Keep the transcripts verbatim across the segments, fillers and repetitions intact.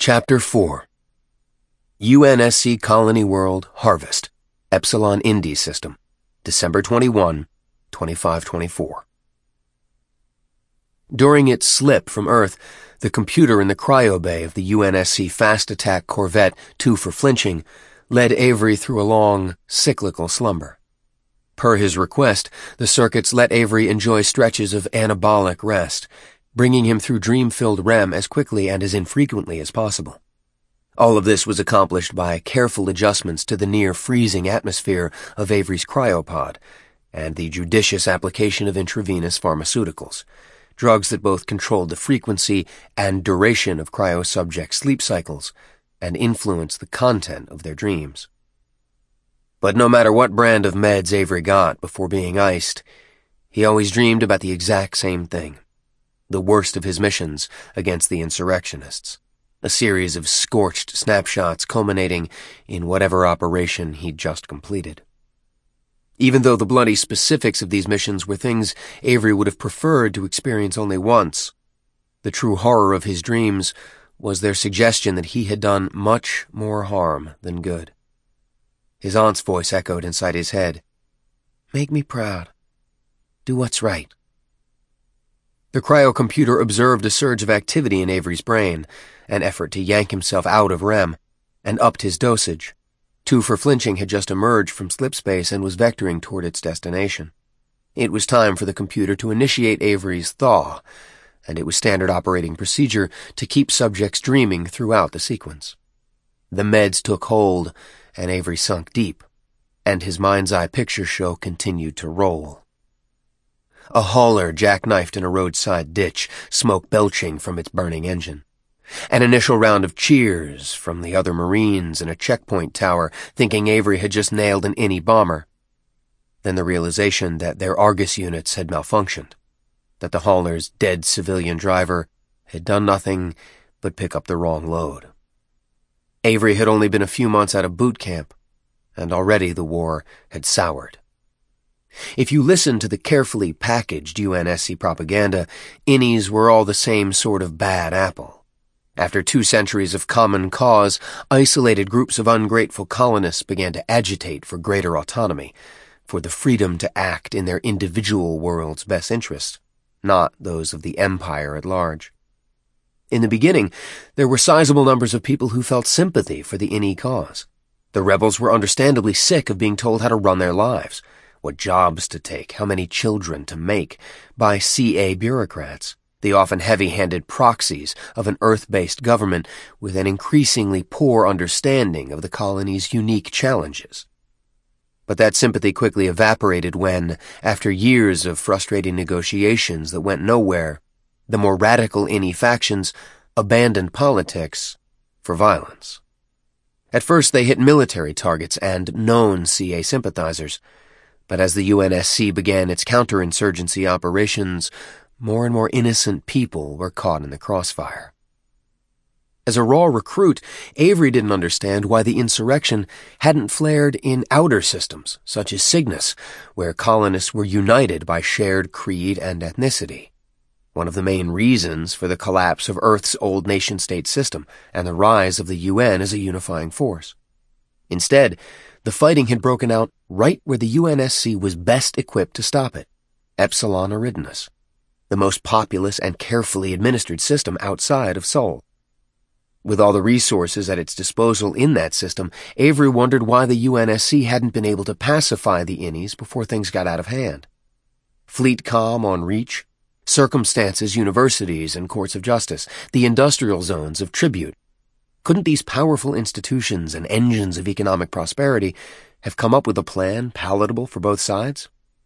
Chapter four U N S C Colony World Harvest Epsilon Indi System December twenty-first, twenty-five twenty-four. During its slip from Earth, the computer in the cryo bay of the U N S C fast attack corvette Two for Flinching led Avery through a long, cyclical slumber. Per his request, the circuits let Avery enjoy stretches of anabolic rest, bringing him through dream-filled R E M as quickly and as infrequently as possible. All of this was accomplished by careful adjustments to the near-freezing atmosphere of Avery's cryopod and the judicious application of intravenous pharmaceuticals, drugs that both controlled the frequency and duration of cryo-subject sleep cycles and influenced the content of their dreams. But no matter what brand of meds Avery got before being iced, he always dreamed about the exact same thing. The worst of his missions against the insurrectionists, a series of scorched snapshots culminating in whatever operation he'd just completed. Even though the bloody specifics of these missions were things Avery would have preferred to experience only once, the true horror of his dreams was their suggestion that he had done much more harm than good. His aunt's voice echoed inside his head. "Make me proud. Do what's right." The cryocomputer observed a surge of activity in Avery's brain, an effort to yank himself out of R E M, and upped his dosage. Two for Flinching had just emerged from slipspace and was vectoring toward its destination. It was time for the computer to initiate Avery's thaw, and it was standard operating procedure to keep subjects dreaming throughout the sequence. The meds took hold, and Avery sunk deep, and his mind's eye picture show continued to roll. A hauler jackknifed in a roadside ditch, smoke belching from its burning engine. An initial round of cheers from the other Marines in a checkpoint tower, thinking Avery had just nailed an Innie bomber. Then the realization that their Argus units had malfunctioned, that the hauler's dead civilian driver had done nothing but pick up the wrong load. Avery had only been a few months out of boot camp, and already the war had soured. If you listened to the carefully packaged U N S C propaganda, Innies were all the same sort of bad apple. After two centuries of common cause, isolated groups of ungrateful colonists began to agitate for greater autonomy, for the freedom to act in their individual world's best interests, not those of the empire at large. In the beginning, there were sizable numbers of people who felt sympathy for the Innie cause. The rebels were understandably sick of being told how to run their lives, what jobs to take, how many children to make, by C A bureaucrats, the often heavy-handed proxies of an Earth-based government with an increasingly poor understanding of the colony's unique challenges. But that sympathy quickly evaporated when, after years of frustrating negotiations that went nowhere, the more radical Innie factions abandoned politics for violence. At first they hit military targets and known C A sympathizers, but as the U N S C began its counterinsurgency operations, more and more innocent people were caught in the crossfire. As a raw recruit, Avery didn't understand why the insurrection hadn't flared in outer systems, such as Cygnus, where colonists were united by shared creed and ethnicity, one of the main reasons for the collapse of Earth's old nation-state system and the rise of the U N as a unifying force. Instead, the fighting had broken out right where the U N S C was best equipped to stop it, Epsilon Eridanus, the most populous and carefully administered system outside of Sol. With all the resources at its disposal in that system, Avery wondered why the U N S C hadn't been able to pacify the Innies before things got out of hand. Fleet comm on Reach, circumstances, universities, and courts of justice, the industrial zones of tribute. Couldn't these powerful institutions and engines of economic prosperity have come up with a plan palatable for both sides?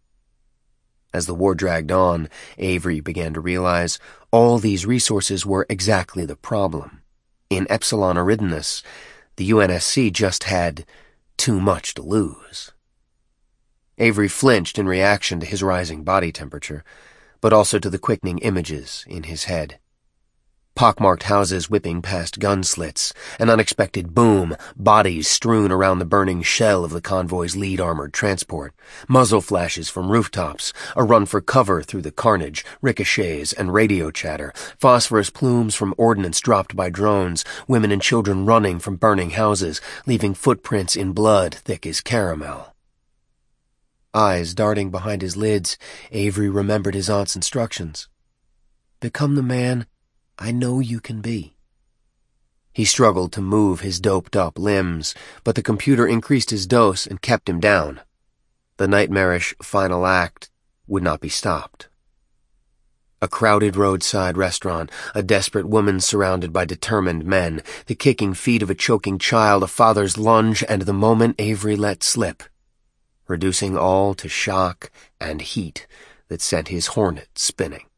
As the war dragged on, Avery began to realize all these resources were exactly the problem. In Epsilon Eridanus, the U N S C just had too much to lose. Avery flinched in reaction to his rising body temperature, but also to the quickening images in his head. Pockmarked houses whipping past gun slits, an unexpected boom, bodies strewn around the burning shell of the convoy's lead armored transport, muzzle flashes from rooftops, a run for cover through the carnage, ricochets and radio chatter, phosphorus plumes from ordnance dropped by drones, women and children running from burning houses, leaving footprints in blood thick as caramel. Eyes darting behind his lids, Avery remembered his aunt's instructions. Become the man I know you can be. He struggled to move his doped-up limbs, but the computer increased his dose and kept him down. The nightmarish final act would not be stopped. A crowded roadside restaurant, a desperate woman surrounded by determined men, the kicking feet of a choking child, a father's lunge, and the moment Avery let slip, reducing all to shock and heat that sent his hornet spinning.